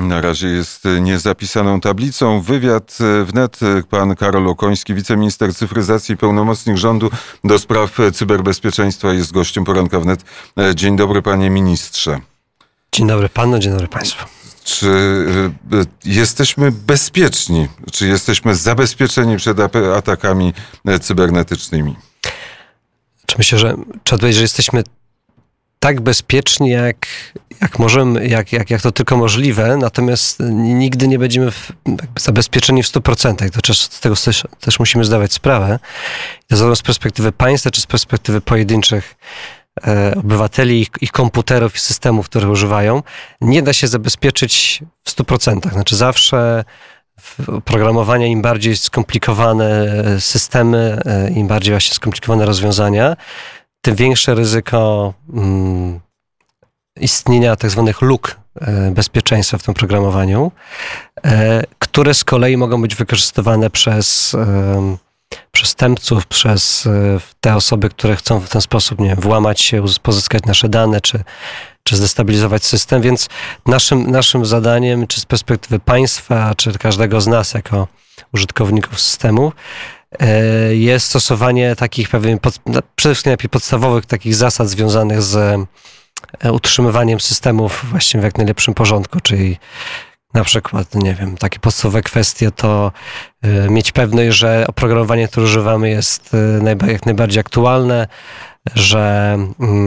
Na razie jest niezapisaną tablicą. Wywiad wnet. Pan Karol Okoński, wiceminister cyfryzacji i pełnomocnik rządu do spraw cyberbezpieczeństwa, jest gościem poranka wnet. Dzień dobry, panie ministrze. Dzień dobry panu, dzień dobry państwu. Czy jesteśmy bezpieczni? Czy jesteśmy zabezpieczeni przed atakami cybernetycznymi? Myślę, że trzeba powiedzieć, że jesteśmy tak bezpieczni, jak możemy, jak to tylko możliwe, natomiast nigdy nie będziemy zabezpieczeni w 100%. To z tego też musimy zdawać sprawę. To zarówno z perspektywy państwa, czy z perspektywy pojedynczych obywateli, ich komputerów i systemów, które używają, nie da się zabezpieczyć w 100%. Znaczy zawsze oprogramowania, im bardziej skomplikowane systemy, im bardziej właśnie skomplikowane rozwiązania, tym większe ryzyko istnienia tak zwanych luk bezpieczeństwa w tym programowaniu, które z kolei mogą być wykorzystywane przez przestępców, przez te osoby, które chcą w ten sposób, nie wiem, włamać się, pozyskać nasze dane, czy zdestabilizować system. Więc naszym zadaniem, czy z perspektywy państwa, czy każdego z nas jako użytkowników systemu, jest stosowanie takich pewien, przede wszystkim podstawowych takich zasad związanych z utrzymywaniem systemów właśnie w jak najlepszym porządku, czyli na przykład, nie wiem, takie podstawowe kwestie to mieć pewność, że oprogramowanie, które używamy, jest jak najbardziej aktualne, że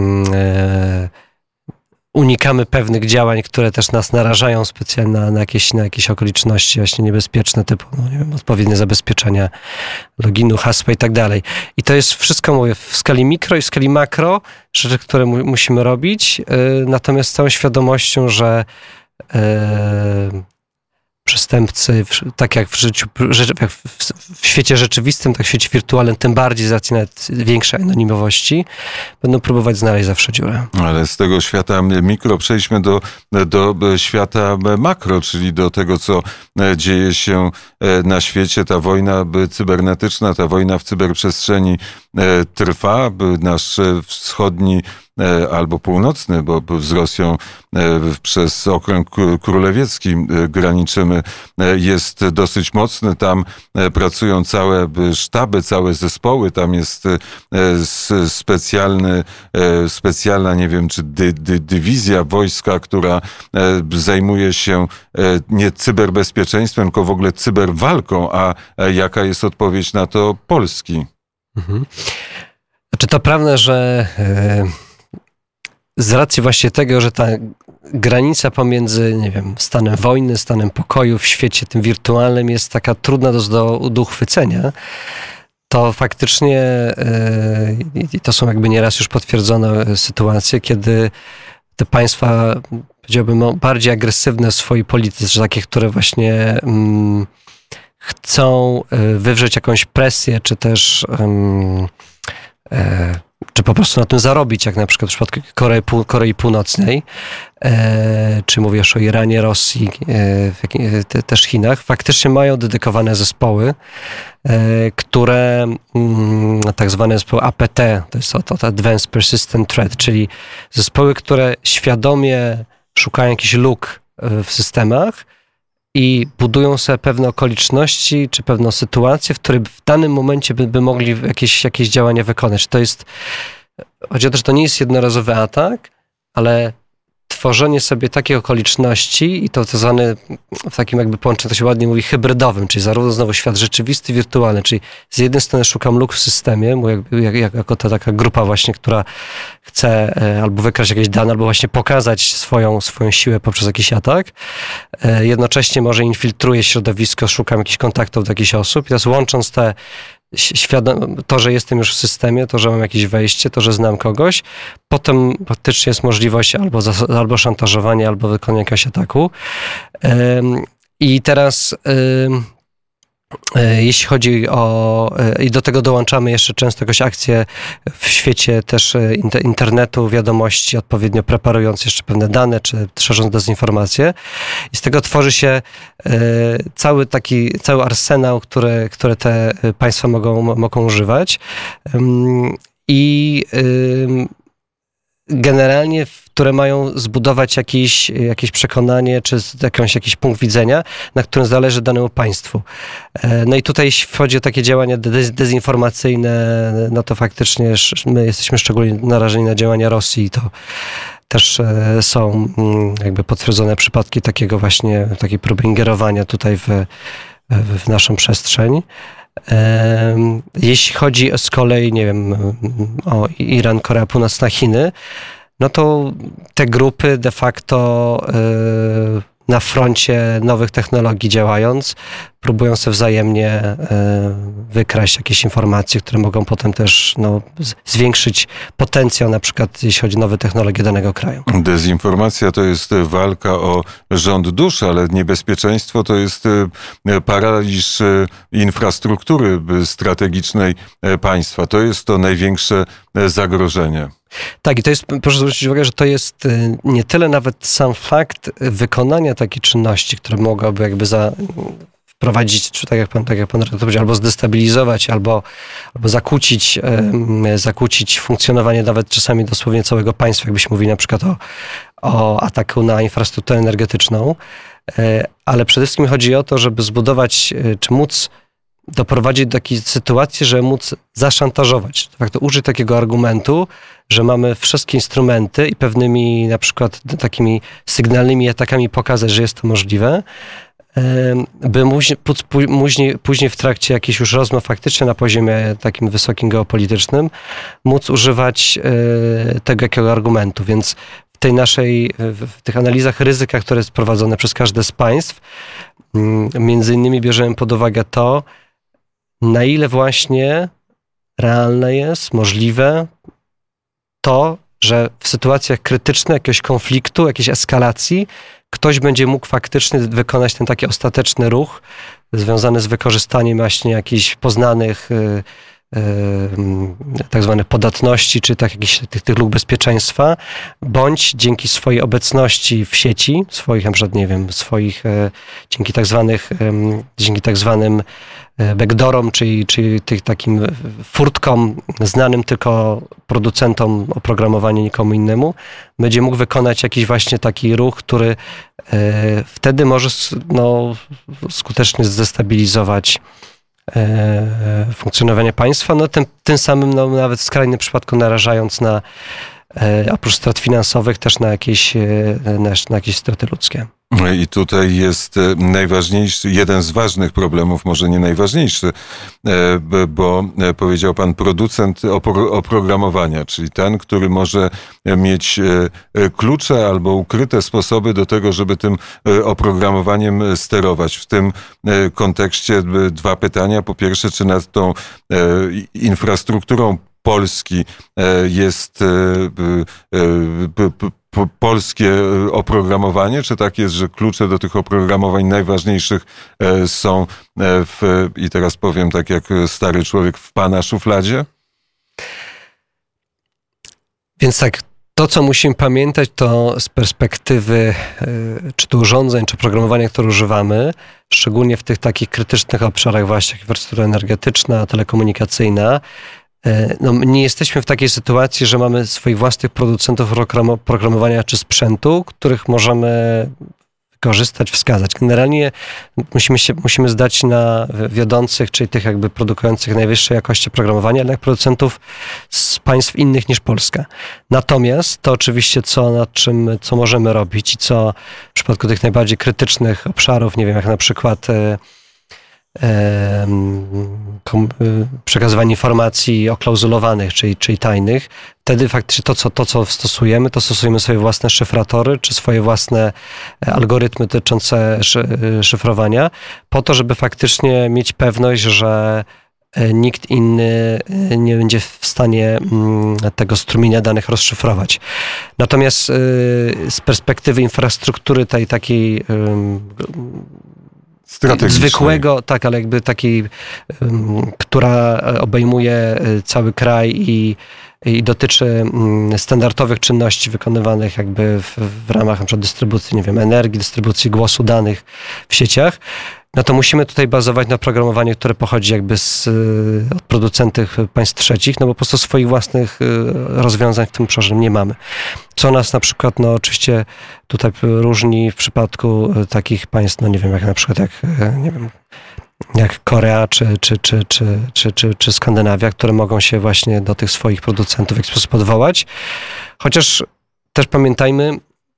unikamy pewnych działań, które też nas narażają specjalnie na jakieś okoliczności właśnie niebezpieczne, typu nie wiem, odpowiednie zabezpieczenia loginu, hasła i tak dalej. I to jest wszystko, mówię, w skali mikro i w skali makro, rzeczy, które musimy robić, natomiast z całą świadomością, że przestępcy, tak jak w świecie rzeczywistym, tak w świecie wirtualnym, tym bardziej z racji nawet większej anonimowości, będą próbować znaleźć zawsze dziurę. Ale z tego świata mikro przejdźmy do świata makro, czyli do tego, co dzieje się na świecie. Ta wojna cybernetyczna, ta wojna w cyberprzestrzeni trwa. Nasz wschodni albo północny, bo z Rosją przez okręg królewiecki graniczymy, jest dosyć mocny. Tam pracują całe sztaby, całe zespoły. Tam jest specjalna, nie wiem, czy dywizja wojska, która zajmuje się nie cyberbezpieczeństwem, tylko w ogóle cyberwalką. A jaka jest odpowiedź na to Polski? Znaczy to prawda, że z racji właśnie tego, że ta granica pomiędzy, nie wiem, stanem wojny, stanem pokoju w świecie tym wirtualnym jest taka trudna do uchwycenia, to faktycznie i to są jakby nieraz już potwierdzone sytuacje, kiedy te państwa, powiedziałbym, bardziej agresywne w swojej polityce, takie, które właśnie chcą wywrzeć jakąś presję, czy też czy po prostu na tym zarobić, jak na przykład w przypadku Korei Północnej, czy mówisz o Iranie, Rosji, też Chinach, faktycznie mają dedykowane zespoły, które tak zwane zespoły APT, to jest to Advanced Persistent Threat, czyli zespoły, które świadomie szukają jakichś luk w systemach i budują sobie pewne okoliczności, czy pewną sytuację, w której w danym momencie by mogli jakieś działania wykonać. Chodzi o to, że to nie jest jednorazowy atak, ale tworzenie sobie takich okoliczności i to zwane w takim jakby połączeniu, to się ładnie mówi, hybrydowym, czyli zarówno znowu świat rzeczywisty, wirtualny, czyli z jednej strony szukam luk w systemie, bo jako ta taka grupa właśnie, która chce albo wykraść jakieś dane, albo właśnie pokazać swoją siłę poprzez jakiś atak. Jednocześnie może infiltruje środowisko, szukam jakichś kontaktów do jakichś osób i teraz łącząc to, że jestem już w systemie, to, że mam jakieś wejście, to, że znam kogoś, potem faktycznie jest możliwość albo szantażowania, albo wykonania jakiegoś ataku. I teraz jeśli chodzi i do tego dołączamy jeszcze często jakąś akcję w świecie też internetu, wiadomości, odpowiednio preparując jeszcze pewne dane, czy szerząc dezinformację. I z tego tworzy się cały arsenał, które te państwa mogą używać. I generalnie, które mają zbudować jakieś przekonanie, czy jakiś punkt widzenia, na którym zależy danemu państwu. No i tutaj, jeśli chodzi o takie działania dezinformacyjne, no to faktycznie my jesteśmy szczególnie narażeni na działania Rosji. To też są jakby potwierdzone przypadki takiej próby ingerowania tutaj w naszą przestrzeń. Jeśli chodzi z kolei, nie wiem, o Iran, Korea Północna, Chiny, no to te grupy de facto na froncie nowych technologii działając, próbują sobie wzajemnie wykraść jakieś informacje, które mogą potem też zwiększyć potencjał, na przykład jeśli chodzi o nowe technologie danego kraju. Dezinformacja to jest walka o rząd dusz, ale niebezpieczeństwo to jest paraliż infrastruktury strategicznej państwa. To jest to największe zagrożenie. Tak, i to jest, proszę zwrócić uwagę, że to jest nie tyle nawet sam fakt wykonania takiej czynności, które mogłaby jakby wprowadzić, czy tak jak pan redaktor powiedział, albo zdestabilizować, albo zakłócić funkcjonowanie nawet czasami dosłownie całego państwa, jakbyśmy mówili na przykład o ataku na infrastrukturę energetyczną, ale przede wszystkim chodzi o to, żeby zbudować, czy móc doprowadzić do takiej sytuacji, żeby móc zaszantażować. De facto użyć takiego argumentu, że mamy wszystkie instrumenty i pewnymi na przykład takimi sygnalnymi atakami pokazać, że jest to możliwe, by później w trakcie jakichś już rozmów faktycznie na poziomie takim wysokim geopolitycznym móc używać tego jakiego argumentu. Więc w tych analizach ryzyka, które jest prowadzone przez każde z państw, między innymi bierzemy pod uwagę to, na ile właśnie realne jest, możliwe to, że w sytuacjach krytycznych, jakiegoś konfliktu, jakiejś eskalacji, ktoś będzie mógł faktycznie wykonać ten taki ostateczny ruch związany z wykorzystaniem właśnie jakichś poznanych tak zwanych podatności, czy tych luk bezpieczeństwa, bądź dzięki swojej obecności w sieci, dzięki tak zwanym backdoorom, czyli tych takim furtkom znanym tylko producentom oprogramowania, nikomu innemu, będzie mógł wykonać jakiś właśnie taki ruch, który wtedy może skutecznie zdestabilizować funkcjonowanie państwa, tym samym nawet w skrajnym przypadku narażając na oprócz strat finansowych też na jakieś straty ludzkie. I tutaj jest najważniejszy, jeden z ważnych problemów, może nie najważniejszy, bo powiedział pan producent oprogramowania, czyli ten, który może mieć klucze albo ukryte sposoby do tego, żeby tym oprogramowaniem sterować. W tym kontekście dwa pytania. Po pierwsze, czy nad tą infrastrukturą Polski jest polskie oprogramowanie, czy tak jest, że klucze do tych oprogramowań najważniejszych są i teraz powiem tak jak stary człowiek, w pana szufladzie? Więc tak, to co musimy pamiętać, to z perspektywy czy to urządzeń, czy programowania, które używamy, szczególnie w tych takich krytycznych obszarach właśnie jak infrastruktura energetyczna, telekomunikacyjna, nie jesteśmy w takiej sytuacji, że mamy swoich własnych producentów programowania czy sprzętu, których możemy korzystać, wskazać. Generalnie musimy zdać na wiodących, czyli tych jakby produkujących najwyższej jakości oprogramowania, jednak producentów z państw innych niż Polska. Natomiast to oczywiście co możemy robić i co w przypadku tych najbardziej krytycznych obszarów, nie wiem, jak na przykład przekazywanie informacji oklauzulowanych, czyli tajnych, wtedy faktycznie to, co stosujemy, to stosujemy swoje własne szyfratory, czy swoje własne algorytmy dotyczące szyfrowania, po to, żeby faktycznie mieć pewność, że nikt inny nie będzie w stanie tego strumienia danych rozszyfrować. Natomiast z perspektywy infrastruktury tej takiej zwykłego, tak, ale jakby takiej, która obejmuje cały kraj i dotyczy standardowych czynności wykonywanych jakby w ramach na przykład dystrybucji, nie wiem, energii, dystrybucji głosu danych w sieciach, no to musimy tutaj bazować na programowaniu, które pochodzi jakby od producentów państw trzecich, no bo po prostu swoich własnych rozwiązań w tym obszarze nie mamy. Co nas na przykład, no oczywiście tutaj różni w przypadku takich państw, no nie wiem, jak na przykład jak Korea czy Skandynawia, które mogą się właśnie do tych swoich producentów w jakiś sposób odwołać. Chociaż też pamiętajmy,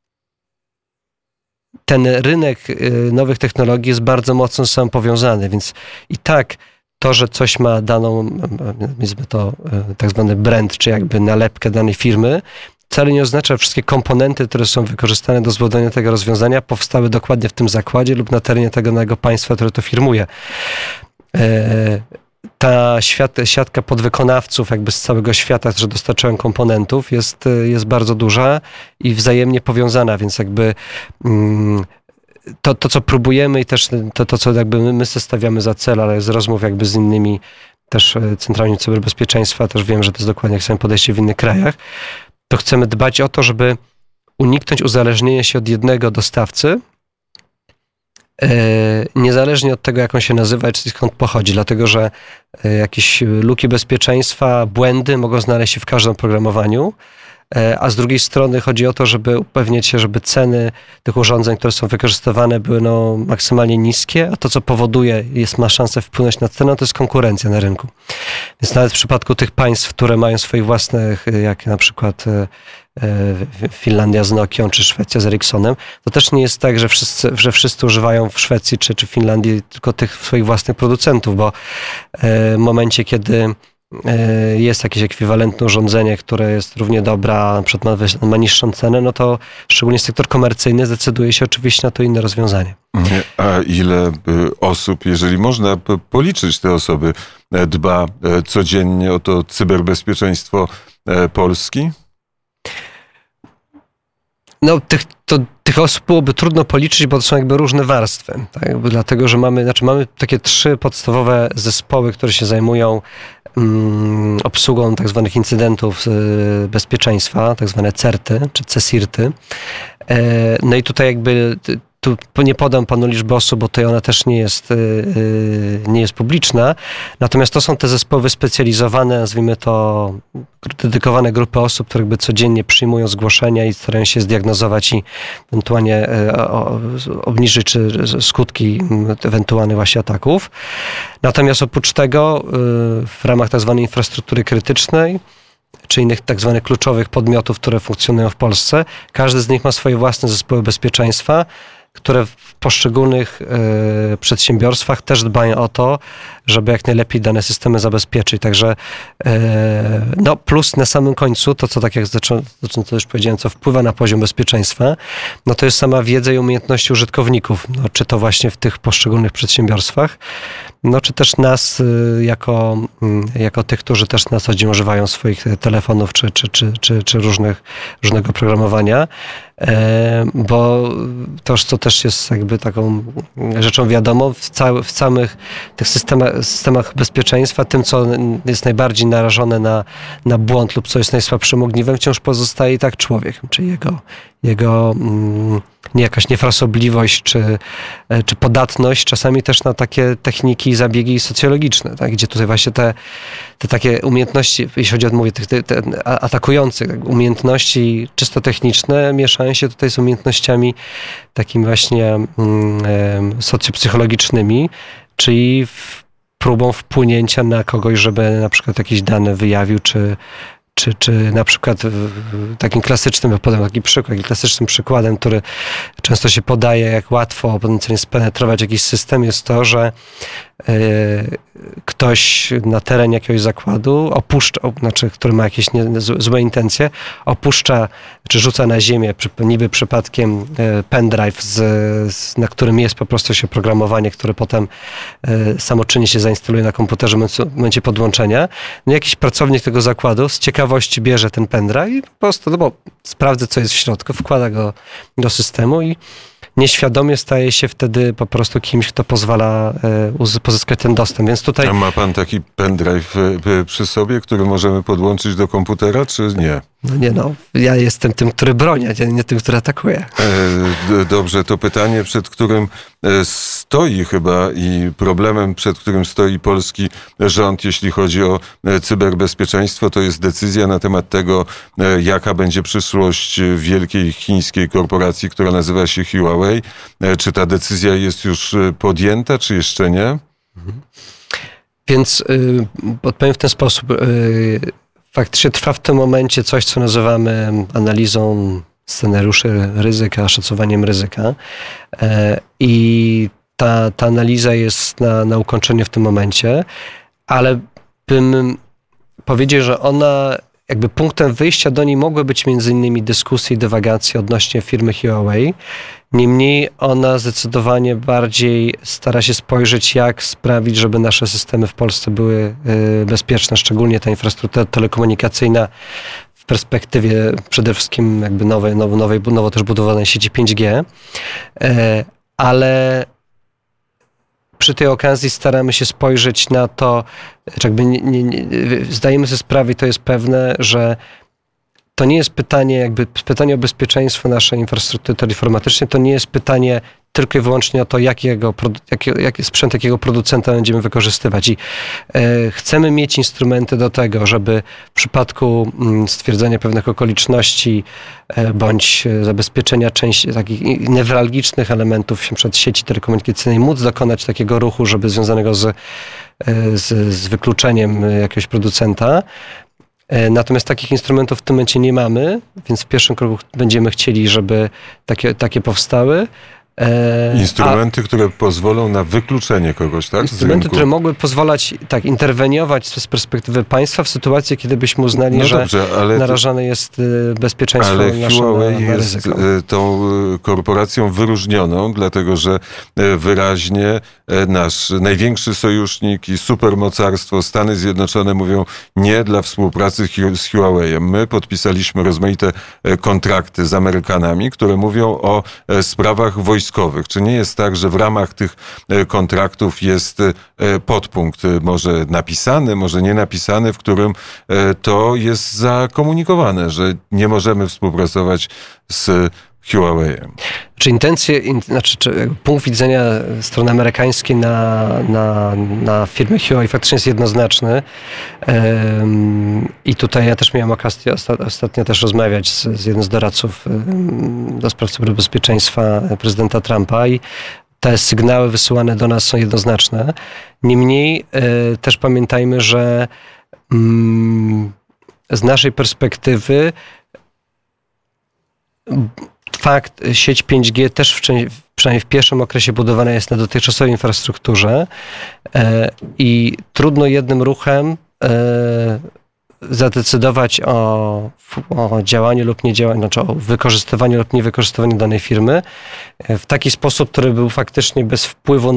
ten rynek nowych technologii jest bardzo mocno ze sobą powiązany, więc i tak to, że coś ma daną, nazwijmy to tak zwany brand, czy jakby nalepkę danej firmy, wcale nie oznacza, że wszystkie komponenty, które są wykorzystane do zbudowania tego rozwiązania, powstały dokładnie w tym zakładzie lub na terenie tego danego państwa, które to firmuje. Ta siatka podwykonawców jakby z całego świata, którzy dostarczają komponentów, jest bardzo duża i wzajemnie powiązana, więc jakby to co próbujemy i też to co jakby my sobie stawiamy za cel, ale z rozmów jakby z innymi też centralnie cyberbezpieczeństwa, też wiem, że to jest dokładnie jak samo podejście w innych krajach, to chcemy dbać o to, żeby uniknąć uzależnienia się od jednego dostawcy, niezależnie od tego, jak on się nazywa, czy skąd pochodzi, dlatego że jakieś luki bezpieczeństwa, błędy mogą znaleźć się w każdym oprogramowaniu, a z drugiej strony chodzi o to, żeby upewnić się, żeby ceny tych urządzeń, które są wykorzystywane, były maksymalnie niskie, a to, co powoduje, ma szansę wpłynąć na cenę, to jest konkurencja na rynku. Więc nawet w przypadku tych państw, które mają swoich własnych, jak na przykład Finlandia z Nokią, czy Szwecja z Ericssonem, to też nie jest tak, że wszyscy używają w Szwecji czy w Finlandii tylko tych swoich własnych producentów, bo w momencie, kiedy jest jakieś ekwiwalentne urządzenie, które jest równie dobre, a na przykład ma niższą cenę, no to szczególnie sektor komercyjny decyduje się oczywiście na to inne rozwiązanie. A ile osób, jeżeli można policzyć te osoby, dba codziennie o to cyberbezpieczeństwo Polski? No, tych osób byłoby trudno policzyć, bo to są jakby różne warstwy. Tak? Dlatego, że mamy takie 3 podstawowe zespoły, które się zajmują obsługą tak zwanych incydentów bezpieczeństwa, tak zwane CERT-y czy CSIRT-y. No i tutaj jakby tu nie podam panu liczby osób, bo tutaj ona też nie jest publiczna. Natomiast to są te zespoły specjalizowane, nazwijmy to dedykowane grupy osób, które jakby codziennie przyjmują zgłoszenia i starają się zdiagnozować i ewentualnie obniżyć czy skutki ewentualnych właśnie ataków. Natomiast oprócz tego w ramach tak zwanej infrastruktury krytycznej czy innych tak zwanych kluczowych podmiotów, które funkcjonują w Polsce, każdy z nich ma swoje własne zespoły bezpieczeństwa, które w poszczególnych przedsiębiorstwach też dbają o to, żeby jak najlepiej dane systemy zabezpieczyć. Także no plus na samym końcu, to co tak jak to już powiedziałem, co wpływa na poziom bezpieczeństwa, no to jest sama wiedza i umiejętności użytkowników, no, czy to właśnie w tych poszczególnych przedsiębiorstwach, no czy też nas jako tych, którzy też na co dzień używają swoich telefonów czy różnego oprogramowania, bo to, co też jest jakby taką rzeczą wiadomą, w samych tych systemach bezpieczeństwa, tym, co jest najbardziej narażone na błąd lub co jest najsłabszym ogniwem, wciąż pozostaje i tak człowiek, czyli jego jakaś niefrasobliwość czy podatność, czasami też na takie techniki i zabiegi socjologiczne, tak? Gdzie tutaj właśnie te takie umiejętności, jeśli chodzi o te atakujących, umiejętności czysto techniczne mieszają się tutaj z umiejętnościami takimi właśnie socjopsychologicznymi, czyli próbą wpłynięcia na kogoś, żeby na przykład jakieś dane wyjawił, czy na przykład takim klasycznym, podam taki przykład, klasycznym przykładem, który często się podaje, jak łatwo potencjalnie spenetrować jakiś system, jest to, że ktoś na terenie jakiegoś zakładu który ma jakieś złe intencje, opuszcza czy rzuca na ziemię niby przypadkiem pendrive, na którym jest po prostu oprogramowanie, które potem samoczynnie się zainstaluje na komputerze w momencie podłączenia. No, jakiś pracownik tego zakładu z ciekawości bierze ten pendrive i po prostu bo sprawdza, co jest w środku, wkłada go do systemu i nieświadomie staje się wtedy po prostu kimś, kto pozwala pozyskać ten dostęp. Więc tutaj... A ma pan taki pendrive przy sobie, który możemy podłączyć do komputera, czy nie? Ja jestem tym, który broni, a nie tym, który atakuje. Dobrze, to pytanie, przed którym stoi chyba i problemem, przed którym stoi polski rząd, jeśli chodzi o cyberbezpieczeństwo, to jest decyzja na temat tego, jaka będzie przyszłość wielkiej chińskiej korporacji, która nazywa się Huawei. Czy ta decyzja jest już podjęta, czy jeszcze nie? Więc odpowiem w ten sposób. Faktycznie trwa w tym momencie coś, co nazywamy analizą scenariuszy ryzyka, szacowaniem ryzyka. I ta analiza jest na ukończeniu w tym momencie, ale bym powiedział, że ona jakby punktem wyjścia do niej mogły być między innymi dyskusje i dywagacje odnośnie firmy Huawei. Niemniej ona zdecydowanie bardziej stara się spojrzeć, jak sprawić, żeby nasze systemy w Polsce były bezpieczne, szczególnie ta infrastruktura telekomunikacyjna w perspektywie przede wszystkim jakby nowo też budowanej sieci 5G. Ale przy tej okazji staramy się spojrzeć na to, jakby zdajemy sobie sprawę, i to jest pewne, że to nie jest pytanie o bezpieczeństwo naszej infrastruktury teleinformatycznej, to nie jest pytanie tylko i wyłącznie o to, jaki sprzęt jakiego producenta będziemy wykorzystywać. I chcemy mieć instrumenty do tego, żeby w przypadku stwierdzenia pewnych okoliczności bądź zabezpieczenia części takich newralgicznych elementów np. sieci telekomunikacyjnej móc dokonać takiego ruchu, żeby związanego z wykluczeniem jakiegoś producenta. Natomiast takich instrumentów w tym momencie nie mamy, więc w pierwszym kroku będziemy chcieli, żeby takie powstały. Instrumenty, które pozwolą na wykluczenie kogoś, tak? Instrumenty, które mogły pozwalać interweniować z perspektywy państwa w sytuacji, kiedy byśmy uznali, że narażane jest bezpieczeństwo nasze Huawei na jest ryzyko. tą korporacją wyróżnioną, dlatego że wyraźnie nasz największy sojusznik i supermocarstwo Stany Zjednoczone mówią nie dla współpracy z Huawei. My podpisaliśmy rozmaite kontrakty z Amerykanami, które mówią o sprawach wojskowych. Czy nie jest tak, że w ramach tych kontraktów jest podpunkt, może napisany, może nie napisany, w którym to jest zakomunikowane, że nie możemy współpracować z Huawei? Punkt widzenia strony amerykańskiej na firmę Huawei faktycznie jest jednoznaczny. I tutaj ja też miałem okazję ostatnio też rozmawiać z jednym z doradców do spraw cyberbezpieczeństwa prezydenta Trumpa i te sygnały wysyłane do nas są jednoznaczne. Niemniej też pamiętajmy, że z naszej perspektywy sieć 5G też przynajmniej w pierwszym okresie budowana jest na dotychczasowej infrastrukturze i trudno jednym ruchem zadecydować o działaniu lub niedziałaniu, znaczy o wykorzystywaniu lub niewykorzystywaniu danej firmy w taki sposób, który był faktycznie bez wpływu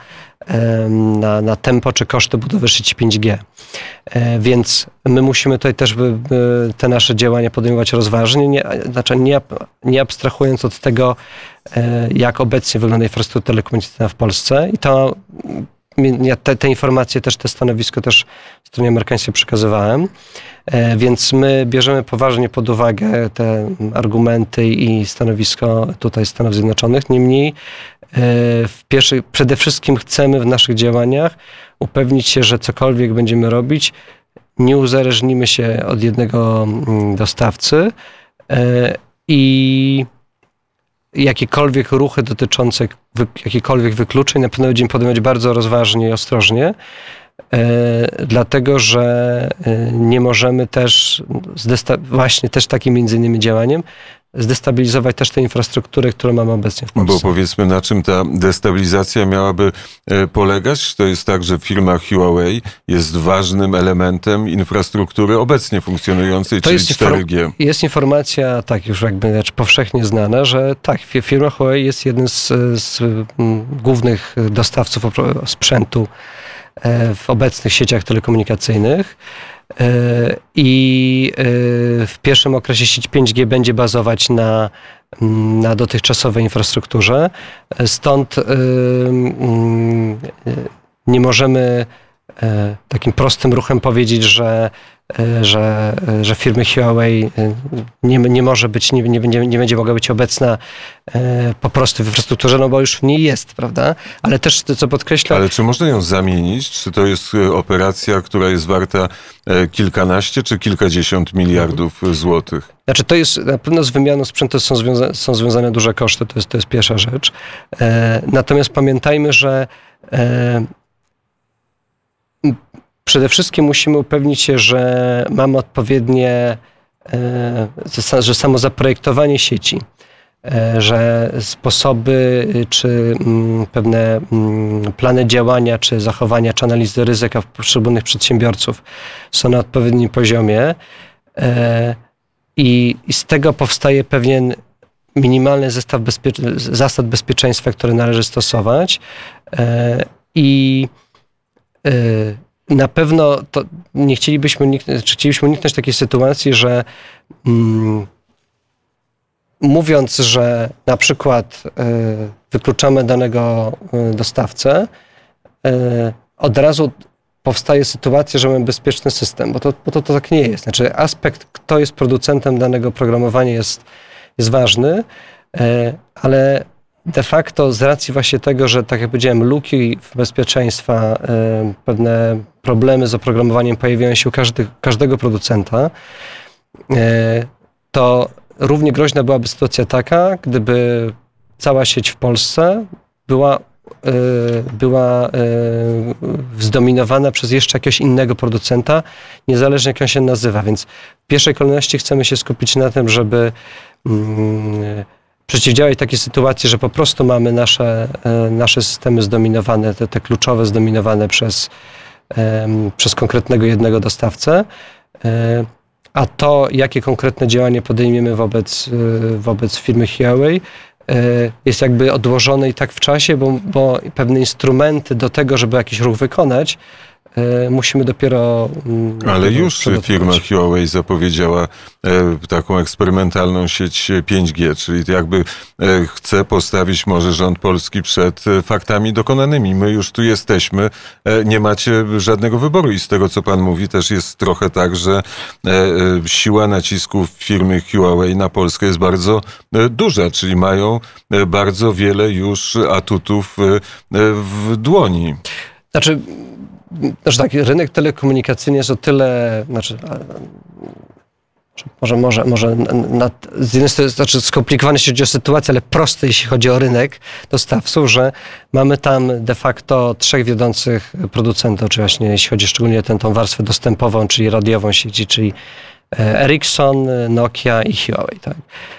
na tempo czy koszty budowy sieci 5G. Więc my musimy tutaj też te nasze działania podejmować rozważnie, nie abstrahując od tego, jak obecnie wygląda infrastruktura telekomunikacyjna w Polsce. I to te informacje, też te stanowisko też stronie amerykańskiej przekazywałem, więc my bierzemy poważnie pod uwagę te argumenty i stanowisko tutaj Stanów Zjednoczonych. Niemniej przede wszystkim chcemy w naszych działaniach upewnić się, że cokolwiek będziemy robić, nie uzależnimy się od jednego dostawcy i jakiekolwiek ruchy dotyczące jakichkolwiek wykluczeń na pewno będziemy podejmować bardzo rozważnie i ostrożnie, dlatego że nie możemy też właśnie też takim między innymi działaniem zdestabilizować też tej infrastruktury, którą mamy obecnie w Polsce. Bo powiedzmy, na czym ta destabilizacja miałaby polegać? To jest tak, że firma Huawei jest ważnym elementem infrastruktury obecnie funkcjonującej, czyli 4G. Jest informacja, tak już powszechnie znana, że tak, firma Huawei jest jednym z głównych dostawców sprzętu w obecnych sieciach telekomunikacyjnych. I w pierwszym okresie sieć 5G będzie bazować na dotychczasowej infrastrukturze. Stąd nie możemy takim prostym ruchem powiedzieć, że firmy Huawei nie może być, nie będzie mogła być obecna po prostu w infrastrukturze, no bo już w niej jest, prawda? Ale też, co podkreślam... Ale czy można ją zamienić? Czy to jest operacja, która jest warta kilkanaście czy kilkadziesiąt miliardów złotych? Znaczy to jest, na pewno z wymianą sprzętu są związane duże koszty, to jest pierwsza rzecz. Natomiast pamiętajmy, że przede wszystkim musimy upewnić się, że mamy odpowiednie, że samo zaprojektowanie sieci, że sposoby, czy pewne plany działania, czy zachowania, czy analizy ryzyka w poszczególnych przedsiębiorców są na odpowiednim poziomie i z tego powstaje pewien minimalny zestaw zasad bezpieczeństwa, które należy stosować i na pewno to chcielibyśmy uniknąć takiej sytuacji, że mówiąc, że na przykład wykluczamy danego dostawcę, od razu powstaje sytuacja, że mamy bezpieczny system, bo to tak nie jest. Znaczy aspekt, kto jest producentem danego oprogramowania jest ważny, ale de facto z racji właśnie tego, że tak jak powiedziałem, luki w bezpieczeństwa, pewne problemy z oprogramowaniem pojawiają się u każdego producenta, to równie groźna byłaby sytuacja taka, gdyby cała sieć w Polsce była zdominowana przez jeszcze jakiegoś innego producenta, niezależnie jak on się nazywa. Więc w pierwszej kolejności chcemy się skupić na tym, żeby przeciwdziałać takiej sytuacji, że po prostu mamy nasze systemy zdominowane, te kluczowe zdominowane przez konkretnego jednego dostawcę, a to, jakie konkretne działanie podejmiemy wobec firmy Huawei, jest jakby odłożone i tak w czasie, bo pewne instrumenty do tego, żeby jakiś ruch wykonać, musimy dopiero... Ale już firma Huawei zapowiedziała taką eksperymentalną sieć 5G, czyli jakby chce postawić może rząd polski przed faktami dokonanymi. My już tu jesteśmy, nie macie żadnego wyboru i z tego, co pan mówi, też jest trochę tak, że siła nacisków firmy Huawei na Polskę jest bardzo duża, czyli mają bardzo wiele już atutów w dłoni. Znaczy tak, rynek telekomunikacyjny jest o tyle, z jednej strony skomplikowane jeśli chodzi o sytuację, ale proste jeśli chodzi o rynek dostawców, że mamy tam de facto 3 wiodących producentów, czy właśnie jeśli chodzi szczególnie o tą warstwę dostępową, czyli radiową sieci, czyli Ericsson, Nokia i Huawei. Tak?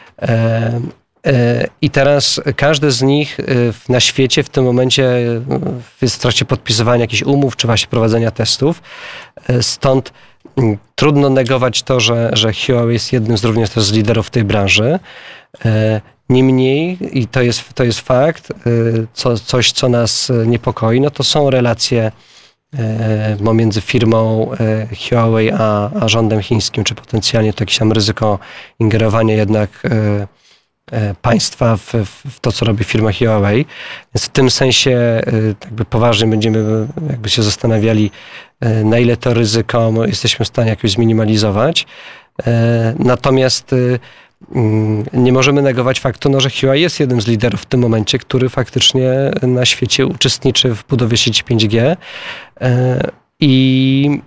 I teraz każdy z nich na świecie w tym momencie jest w trakcie podpisywania jakichś umów, czy właśnie prowadzenia testów. Stąd trudno negować to, że Huawei jest jednym również też z liderów w tej branży. Niemniej, i to jest fakt, coś co nas niepokoi, no to są relacje pomiędzy firmą Huawei a rządem chińskim, czy potencjalnie to jakieś tam ryzyko ingerowania jednak państwa w to, co robi firma Huawei. Więc w tym sensie jakby poważnie będziemy jakby się zastanawiali, na ile to ryzyko jesteśmy w stanie jakoś zminimalizować. Natomiast nie możemy negować faktu, że Huawei jest jednym z liderów w tym momencie, który faktycznie na świecie uczestniczy w budowie sieci 5G i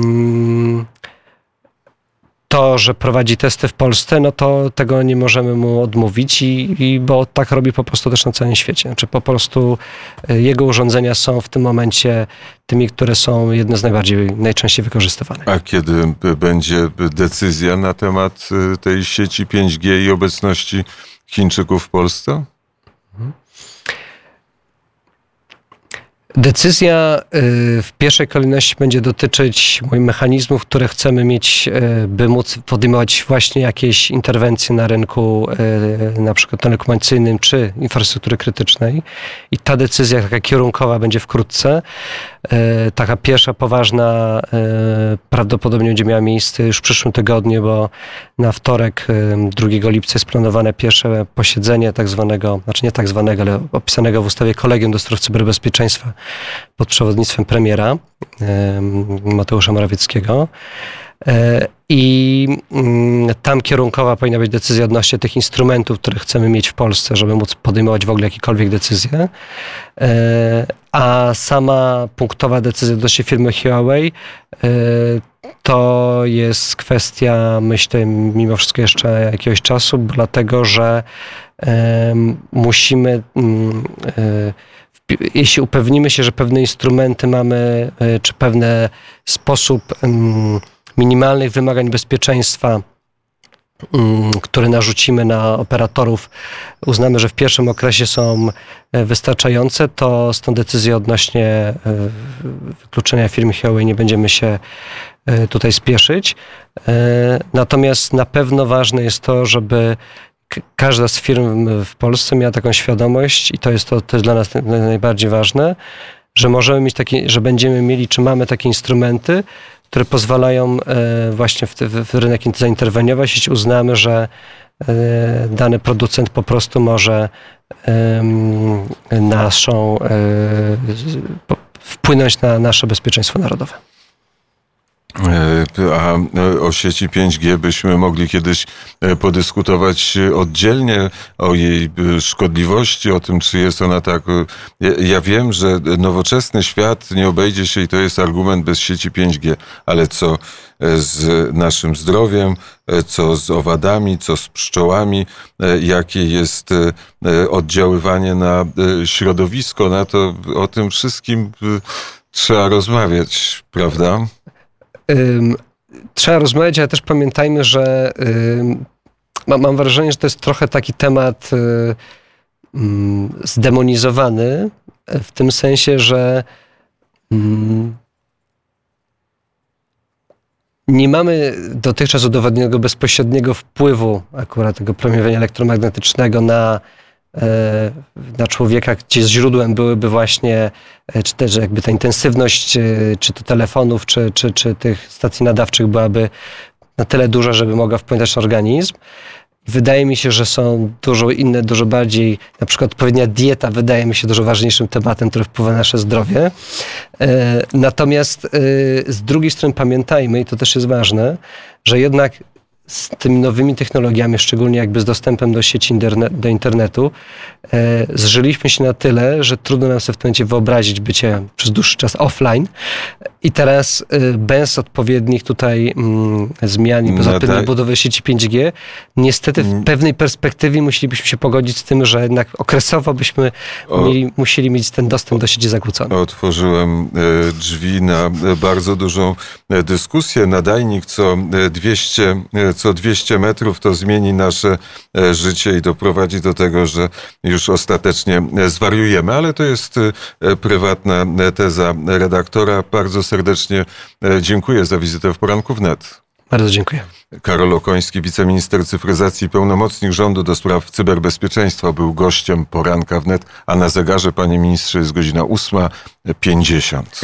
to, że prowadzi testy w Polsce, no to tego nie możemy mu odmówić, bo tak robi po prostu też na całym świecie. Znaczy po prostu jego urządzenia są w tym momencie tymi, które są jedne z najczęściej wykorzystywanych. A kiedy będzie decyzja na temat tej sieci 5G i obecności Chińczyków w Polsce? Decyzja w pierwszej kolejności będzie dotyczyć mechanizmów, które chcemy mieć, by móc podejmować właśnie jakieś interwencje na rynku, na przykład telekomunikacyjnym czy infrastruktury krytycznej. I ta decyzja taka kierunkowa będzie wkrótce. Taka pierwsza poważna prawdopodobnie będzie miała miejsce już w przyszłym tygodniu, bo na wtorek 2 lipca jest planowane pierwsze posiedzenie tak zwanego, znaczy nie tak zwanego, ale opisanego w ustawie Kolegium do Spraw Cyberbezpieczeństwa pod przewodnictwem premiera Mateusza Morawieckiego. I tam kierunkowa powinna być decyzja odnośnie tych instrumentów, które chcemy mieć w Polsce, żeby móc podejmować w ogóle jakiekolwiek decyzje. A sama punktowa decyzja odnośnie firmy Huawei to jest kwestia, myślę, mimo wszystko jeszcze jakiegoś czasu, dlatego że musimy, jeśli upewnimy się, że pewne instrumenty mamy, czy pewne sposób minimalnych wymagań bezpieczeństwa, które narzucimy na operatorów, uznamy, że w pierwszym okresie są wystarczające, to z tą decyzją odnośnie wykluczenia firmy Huawei nie będziemy się tutaj spieszyć. Natomiast na pewno ważne jest to, żeby każda z firm w Polsce miała taką świadomość i to jest dla nas najbardziej ważne, że możemy mieć że będziemy mieli, czy mamy takie instrumenty, które pozwalają właśnie w rynek zainterweniować, jeśli uznamy, że dany producent po prostu może wpłynąć na nasze bezpieczeństwo narodowe. A o sieci 5G byśmy mogli kiedyś podyskutować oddzielnie o jej szkodliwości, o tym, czy jest ona tak... Ja wiem, że nowoczesny świat nie obejdzie się i to jest argument bez sieci 5G, ale co z naszym zdrowiem, co z owadami, co z pszczołami, jakie jest oddziaływanie na środowisko, na to, o tym wszystkim trzeba rozmawiać, prawda? Trzeba rozmawiać, ale też pamiętajmy, że mam wrażenie, że to jest trochę taki temat zdemonizowany, w tym sensie, że nie mamy dotychczas udowodnionego bezpośredniego wpływu akurat tego promieniowania elektromagnetycznego na człowieka, gdzie źródłem byłyby właśnie, czy też jakby ta intensywność, czy to telefonów, czy tych stacji nadawczych byłaby na tyle duża, żeby mogła wpłynąć na organizm. Wydaje mi się, że są dużo bardziej, na przykład odpowiednia dieta wydaje mi się dużo ważniejszym tematem, który wpływa na nasze zdrowie. Natomiast z drugiej strony pamiętajmy, i to też jest ważne, że jednak z tymi nowymi technologiami, szczególnie jakby z dostępem do sieci, do internetu, zżyliśmy się na tyle, że trudno nam sobie w tym momencie wyobrazić bycie przez dłuższy czas offline. I teraz bez odpowiednich tutaj zmian i bez odpowiedniej budowy sieci 5G, niestety w pewnej perspektywie musielibyśmy się pogodzić z tym, że jednak okresowo byśmy musieli mieć ten dostęp do sieci zakłócony. Otworzyłem drzwi na bardzo dużą dyskusję. Nadajnik co 200 metrów to zmieni nasze życie i doprowadzi do tego, że już ostatecznie zwariujemy, ale to jest prywatna teza redaktora. Bardzo serdecznie dziękuję za wizytę w Poranku Wnet. Bardzo dziękuję. Karol Okoński, wiceminister cyfryzacji i pełnomocnik rządu do spraw cyberbezpieczeństwa, był gościem Poranka Wnet, a na zegarze, panie ministrze, jest godzina 8:50.